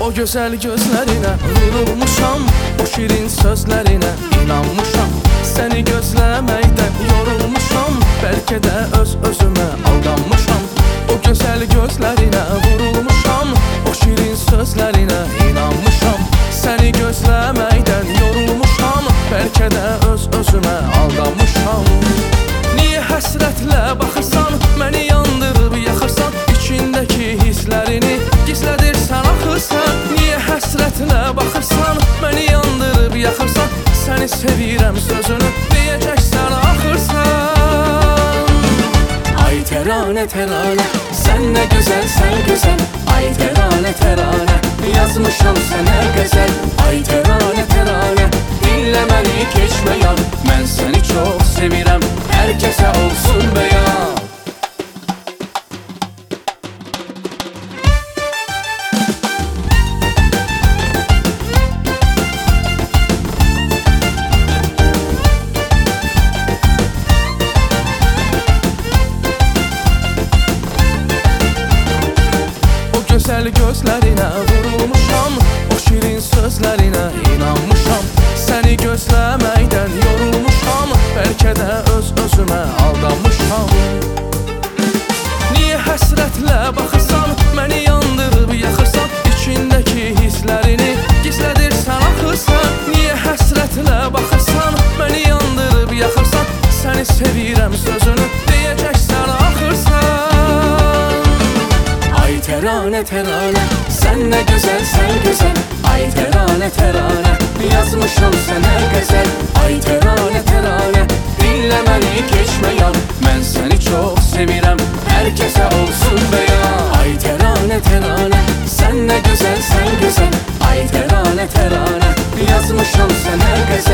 O gözəl gözlərinə vurulmuşam, o şirin sözlərinə inanmışam. Səni gözləməkdən yorulmuşam, bəlkə də öz-özümə aldanmışam. O gözəl gözlərinə vurulmuşam, o şirin sözlərinə inanmışam. Səni gözləməkdən yorulmuşam, bəlkə də öz-özümə aldanmışam. Niyə həsrətlə baxırsan, məni yandırıb yaxırsan, içindəki hisslərini gizlədirsən axı sən. Niyə həsrətlə baxırsan, məni yandırıb yaxırsan, səni sevirəm sözünü deyəcəksən axırsan. Ay təranə təranə, sən nə gözəlsən gözəl. Ay təranə təranə, yazmışam sənə qəzəl. Ay təranə təranə, dinlə məni keçmə yan. Mən səni çox sevirəm, hər kəsə olsun bəyan. Gözəl gözlərinə vurulmuşam, o şirin sözlərinə inanmışam. Səni gözləməkdən yorulmuşam, bəlkə də öz-özümə aldanmışam. Niyə həsrətlə baxırsan, məni yandırıb yaxırsan, içindəki hisslərini gizlədirsən axı sən. Niyə həsrətlə baxırsan, məni yandırıb yaxırsan, səni sevirəm sözünü deyəcəksən axırsan. Ay təranə təranə, sən nə gözəlsən gözəl. Ay təranə təranə, yazmışam sənə qəzəl. Ay təranə təranə, dinlə məni keçmə yan. Mən səni çox sevirəm, hər kəsə olsun bəyan. Ay təranə təranə, sən nə gözəlsən gözəl. Ay təranə təranə, yazmışam sənə qəzəl.